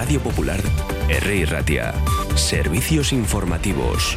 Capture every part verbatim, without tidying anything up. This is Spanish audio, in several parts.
Radio Popular, Herri Ratia. Servicios informativos.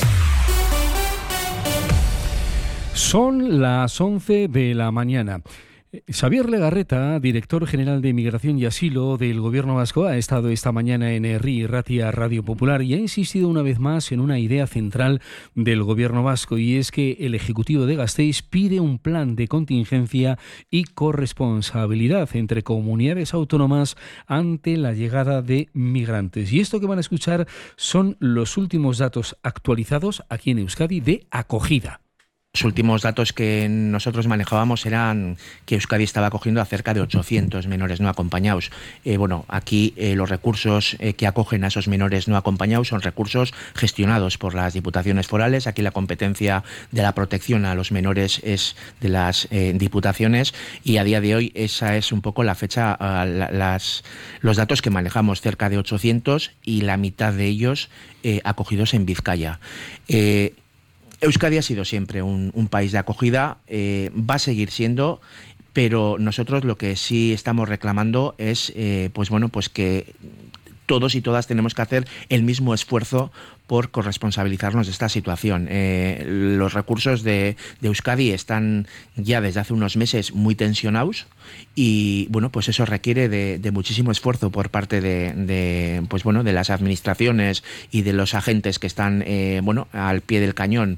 Son las once de la mañana. Xavier Legarreta, director general de Migración y Asilo del Gobierno vasco, ha estado esta mañana en Herri Ratia Radio Popular y ha insistido una vez más en una idea central del Gobierno vasco, y es que el Ejecutivo de Gasteiz pide un plan de contingencia y corresponsabilidad entre comunidades autónomas ante la llegada de migrantes. Y esto que van a escuchar son los últimos datos actualizados aquí en Euskadi de acogida. Los últimos datos que nosotros manejábamos eran que Euskadi estaba acogiendo a cerca de ochocientos menores no acompañados. Eh, bueno, aquí eh, los recursos eh, que acogen a esos menores no acompañados son recursos gestionados por las diputaciones forales. Aquí la competencia de la protección a los menores es de las eh, diputaciones, y a día de hoy esa es un poco la fecha, uh, la, las, los datos que manejamos, cerca de ochocientos, y la mitad de ellos eh, acogidos en Vizcaya. Eh, Euskadi ha sido siempre un, un país de acogida, eh, va a seguir siendo, pero nosotros lo que sí estamos reclamando es eh, pues bueno, pues que todos y todas tenemos que hacer el mismo esfuerzo por corresponsabilizarnos de esta situación. Eh, los recursos de, de Euskadi están ya desde hace unos meses muy tensionados, y bueno, pues eso requiere de, de muchísimo esfuerzo por parte de, de pues bueno, de las administraciones y de los agentes que están eh, bueno, al pie del cañón.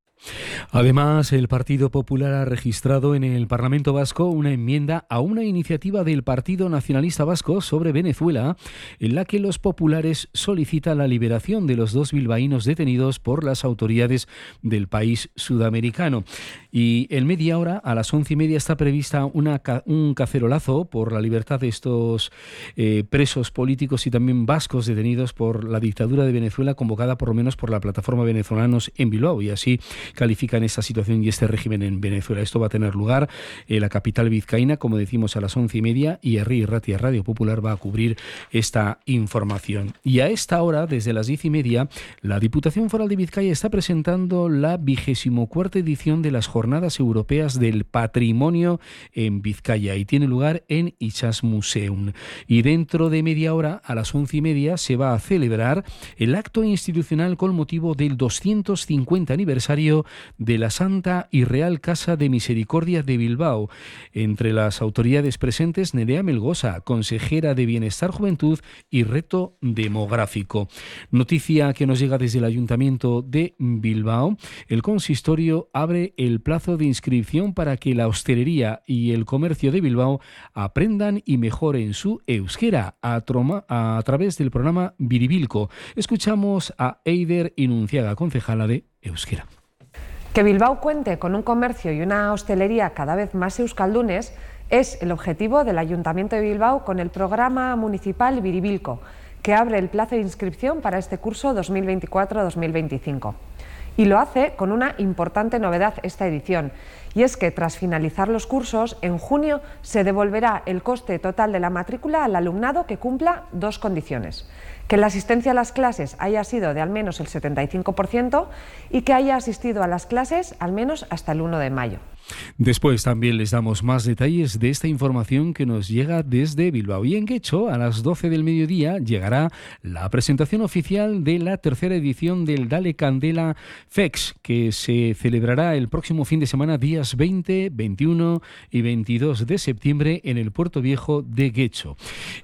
Además, el Partido Popular ha registrado en el Parlamento Vasco una enmienda a una iniciativa del Partido Nacionalista Vasco sobre Venezuela, en la que los populares solicitan la liberación de los dos bilbaínos detenidos por las autoridades del país sudamericano. Y en media hora, a las once y media, está prevista una, un cacerolazo por la libertad de estos eh, presos políticos y también vascos detenidos por la dictadura de Venezuela, convocada por lo menos por la plataforma Venezolanos en Bilbao, y así califican esta situación y este régimen en Venezuela. Esto va a tener lugar en la capital vizcaína, como decimos, a las once y media, y Herri Ratia Radio Popular va a cubrir esta información. Y a esta hora, desde las diez y media, la Diputación Foral de Vizcaya está presentando la vigésimo cuarta edición de las Jornadas Europeas del Patrimonio en Vizcaya, y tiene lugar en Itsas Museum. Y dentro de media hora, a las once y media, se va a celebrar el acto institucional con motivo del doscientos cincuenta aniversario de la Santa y Real Casa de Misericordia de Bilbao. Entre las autoridades presentes, Nerea Melgosa, consejera de Bienestar, Juventud y Reto Demográfico. Noticia que nos llega desde el Ayuntamiento de Bilbao. El consistorio abre el plazo de inscripción para que la hostelería y el comercio de Bilbao aprendan y mejoren su euskera a, troma, a través del programa Biribilco. Escuchamos a Eider Inunciaga, concejala de euskera. Que Bilbao cuente con un comercio y una hostelería cada vez más euskaldunes es el objetivo del Ayuntamiento de Bilbao con el programa municipal Biribilco, que abre el plazo de inscripción para este curso dos mil veinticuatro dos mil veinticinco. Y lo hace con una importante novedad esta edición, y es que tras finalizar los cursos, en junio se devolverá el coste total de la matrícula al alumnado que cumpla dos condiciones: que la asistencia a las clases haya sido de al menos el setenta y cinco por ciento y que haya asistido a las clases al menos hasta el uno de mayo. Después también les damos más detalles de esta información que nos llega desde Bilbao. Y en Guecho, a las doce del mediodía, llegará la presentación oficial de la tercera edición del Dale Candela Fex, que se celebrará el próximo fin de semana, días veinte, veintiuno y veintidós de septiembre, en el Puerto Viejo de Guecho.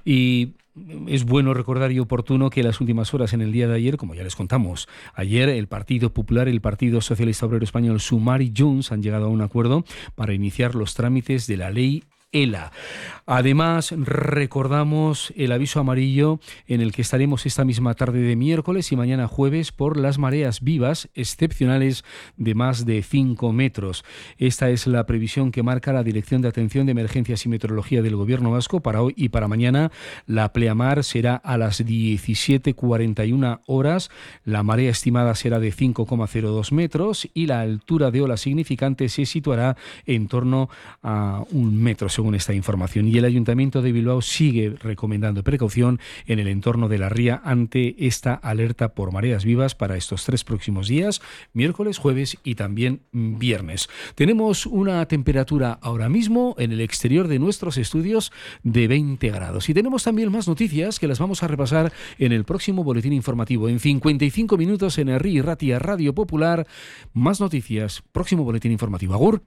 Y es bueno recordar y oportuno que en las últimas horas, en el día de ayer, como ya les contamos, ayer el Partido Popular y el Partido Socialista Obrero Español, Sumar y Junts, han llegado a un acuerdo para iniciar los trámites de la ley ELA. Además, recordamos el aviso amarillo en el que estaremos esta misma tarde de miércoles y mañana jueves por las mareas vivas excepcionales de más de cinco metros. Esta es la previsión que marca la Dirección de Atención de Emergencias y Meteorología del Gobierno Vasco para hoy y para mañana. La pleamar será a las diecisiete cuarenta y una horas, la marea estimada será de cinco coma cero dos metros y la altura de ola significante se situará en torno a un metro. según esta información. Y el Ayuntamiento de Bilbao sigue recomendando precaución en el entorno de la ría ante esta alerta por mareas vivas para estos tres próximos días, miércoles, jueves y también viernes. Tenemos una temperatura ahora mismo en el exterior de nuestros estudios de veinte grados. Y tenemos también más noticias que las vamos a repasar en el próximo boletín informativo. En cincuenta y cinco minutos en Herri y Ratia Radio Popular. Más noticias. Próximo boletín informativo. Agur.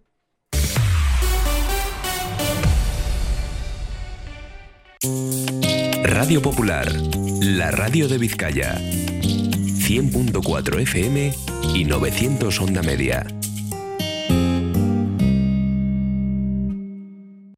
Radio Popular, la radio de Vizcaya. cien punto cuatro F M y novecientos onda media.